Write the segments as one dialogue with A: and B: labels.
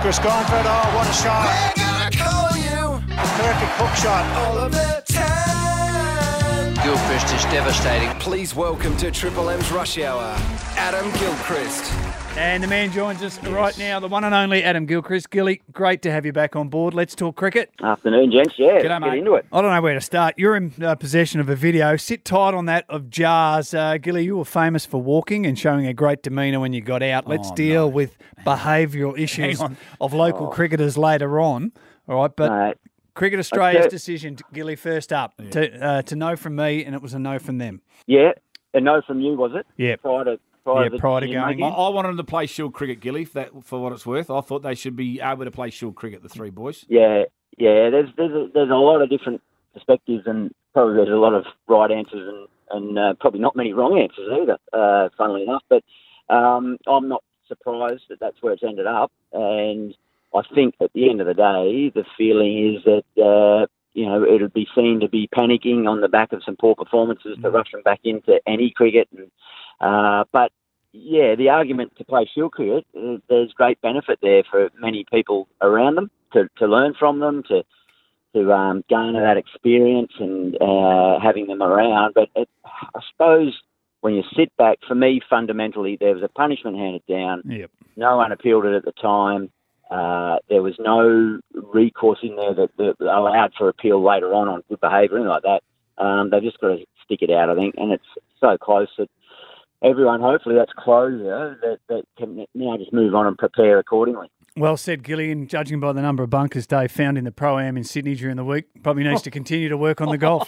A: Chris gone for it. Oh, what a shot.
B: We're gonna call you
A: Perfect hook shot.
B: all of the time.
C: Gilchrist is devastating.
B: Please welcome to Triple M's Rush Hour, Adam Gilchrist.
D: And the man joins us right now, the one and only Adam Gilchrist. Gilly, great to have you back on board. Let's talk cricket.
E: Afternoon, gents. Yeah,
D: G'day,
E: let's
D: mate.
E: get into it.
D: I don't know where to start. You're in possession of a video. Sit tight on that of Jars. Gilly, you were famous for walking and showing a great demeanour when you got out. Let's deal with behavioural issues of local cricketers later on. All right, but
E: Mate,
D: Cricket Australia's decision, Gilly, first up, to no from me, and it was a no from them.
E: yeah, a no from you, was it?
D: Yeah.
E: Prior to
D: Prior to
E: decision
D: going
E: making?
D: in.
F: I wanted them to play Shield cricket, Gilly, for what it's worth. I thought they should be able to play Shield cricket, the three boys.
E: Yeah. There's a lot of different perspectives, and probably there's a lot of right answers and probably not many wrong answers either. Funnily enough, but I'm not surprised that that's where it's ended up, and I think at the end of the day, the feeling is that it'll be seen to be panicking on the back of some poor performances to rush them back into any cricket. But yeah, the argument to play Shield cricket, there's great benefit there for many people around them to learn from them, to garner that experience and having them around. But I suppose when you sit back, for me, fundamentally, there was a punishment handed down.
D: Yep.
E: No one appealed it at the time. There was no recourse in there that allowed for appeal later on good behaviour, anything like that. They've just got to stick it out, I think, and it's so close that everyone, hopefully that's closure, that can now just move on and prepare accordingly.
D: Well said, Gilly, and judging by the number of bunkers Dave found in the Pro-Am in Sydney during the week, probably needs to continue to work on the golf.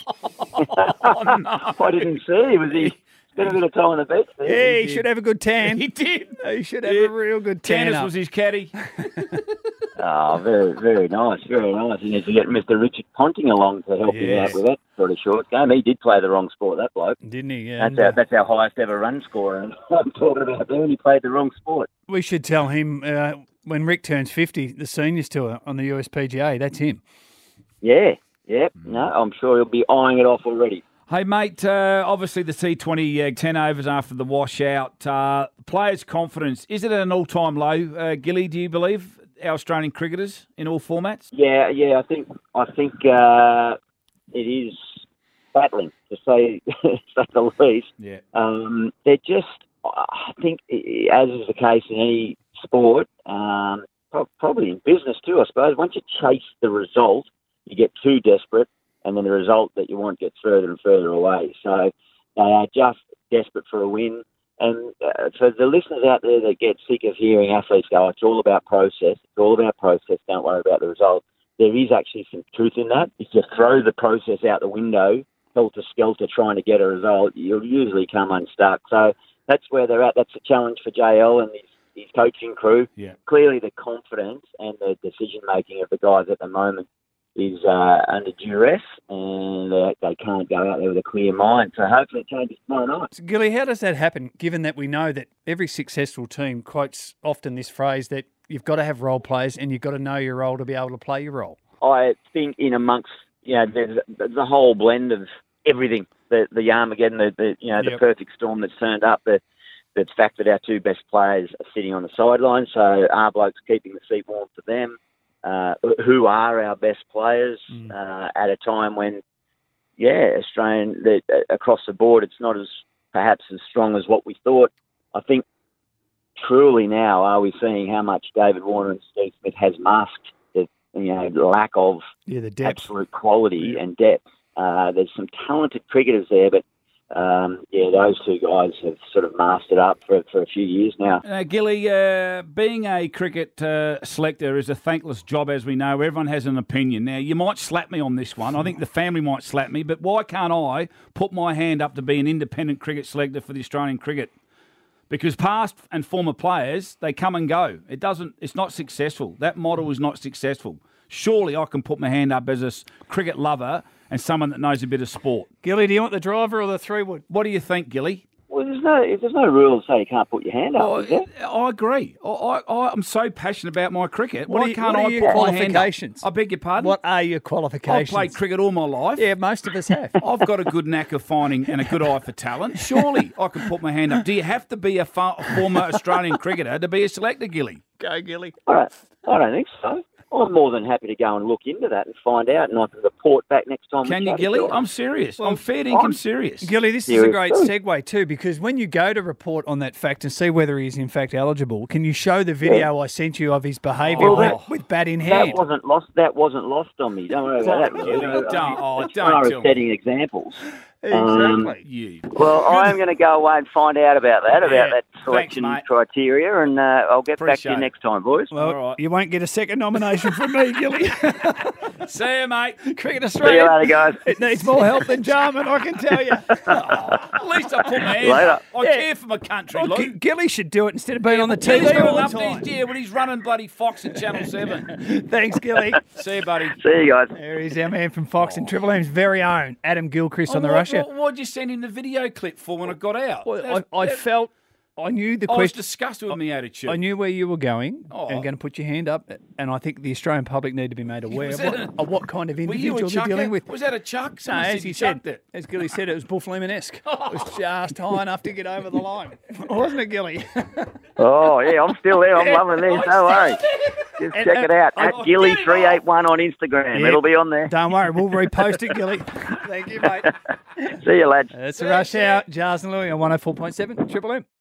E: I didn't see. Was he spent a bit of time on the beach there?
D: Yeah, he should have a good tan.
F: He did.
D: He should have a real good tan.
F: Tannis was his caddy.
E: Oh, very, very nice, very nice. He needs to get Mr. Richard Ponting along to help him out with that sort of short game. He did play the wrong sport, that bloke.
D: Didn't he? Yeah.
E: That's our highest ever run scorer, and I'm talking about there, and he played the wrong sport.
D: We should tell him when Rick turns 50, the seniors tour on the USPGA, that's him.
E: Yeah. No, I'm sure he'll be eyeing it off already.
F: Hey, mate, obviously the T20 10 overs after the washout. Players' confidence, is it at an all-time low, Gilly, do you believe, our Australian cricketers in all formats?
E: Yeah, I think it is battling, to say the least.
F: Yeah.
E: They're just, I think, as is the case in any sport, probably in business too, I suppose, once you chase the result, you get too desperate, and then the result that you want gets further and further away. So they are just desperate for a win. And for the listeners out there that get sick of hearing athletes go, it's all about process, don't worry about the result. There is actually some truth in that. If you throw the process out the window, helter-skelter trying to get a result, you'll usually come unstuck. So that's where they're at. That's a challenge for JL and his coaching crew.
F: Yeah.
E: Clearly the confidence and the decision-making of the guys at the moment is under duress, and they can't go out there with a clear mind. So hopefully it changes tomorrow night.
D: So, Gilly, how does that happen, given that we know that every successful team quotes often this phrase that you've got to have role players and you've got to know your role to be able to play your role?
E: I think in amongst, there's a whole blend of everything. The Armageddon, the perfect storm that's turned up, that's fact that our two best players are sitting on the sidelines, so our blokes keeping the seat warm for them. Who are our best players at a time when, Australian, across the board, it's not perhaps as strong as what we thought. I think truly now are we seeing how much David Warner and Steve Smith has masked the lack of
D: the depth.
E: Absolute quality and depth. There's some talented cricketers there, but those two guys have sort of mastered up for a few years now.
F: Gilly, being a cricket selector is a thankless job, as we know. Everyone has an opinion. Now, you might slap me on this one. I think the family might slap me, but why can't I put my hand up to be an independent cricket selector for the Australian cricket? Because past and former players, they come and go. It's not successful. That model is not successful. Surely I can put my hand up as a cricket lover and someone that knows a bit of sport.
D: Gilly, do you want the driver or the 3-wood?
F: What do you think, Gilly?
E: Well, there's no rule to say you can't put your hand up, is there?
F: I agree. I'm so passionate about my cricket.
D: What
F: Why
D: are
F: can't
D: your
F: I put my hand up?
D: qualifications?
F: I beg your pardon?
D: What are your
F: I've
D: qualifications?
F: played cricket all my life.
D: Yeah, most of us have.
F: I've got a good knack of finding and a good eye for talent. Surely I can put my hand up. Do you have to be a former Australian cricketer to be a selector, Gilly?
D: Go, Gilly.
E: I don't think so. I'm more than happy to go and look into that and find out, and I can report back next time.
F: Can you, Gilly? I'm serious. I'm fair dinkum serious.
D: Gilly, this is a great segue too, because when you go to report on that fact and see whether he's in fact eligible, can you show the video I sent you of his behaviour with bat in hand?
E: That wasn't lost on me. Don't worry about that.
F: Gilly,
E: Don't
F: tell
E: setting
F: me.
E: examples.
F: Exactly.
E: Well, I am going to go away and find out about that selection criteria, and I'll get back to you next time, boys.
D: Well,
F: all right.
D: You won't get a second nomination from me, Gilly.
F: See you, mate.
D: Cricket Australia.
E: See you later, guys.
D: It needs more help than Jarman, I can tell you.
F: At least I put my hand up. I care for my country, Luke.
D: Gilly should do it instead of being on the
F: He's
D: TV
F: doing
D: all
F: up
D: the time.
F: there, when he's running bloody Fox and Channel 7.
D: Thanks, Gilly.
F: See you, buddy.
E: See you guys.
D: There is our man from Fox and Triple M's very own, Adam Gilchrist on the Russia.
F: What'd you send him the video clip for when I got out?
D: Well, I knew the
F: I was
D: question.
F: disgusted with my attitude.
D: I knew where you were going and going to put your hand up, and I think the Australian public need to be made aware of what kind of individual they're dealing with.
F: Was that a chuck?
D: No, as he said, as Gilly said, it was Bull Fleeman-esque. It was just high enough to get over the line. Wasn't it, Gilly?
E: Oh, yeah, I'm still there. I'm loving this. Don't worry. Just check it out. At Gilly381 on Instagram.
D: Yeah.
E: It'll be on there.
D: Don't worry, we'll repost it, Gilly. Thank you, mate.
E: See you, lads.
D: It's a rush out. Jars and Louie on 104.7 Triple M.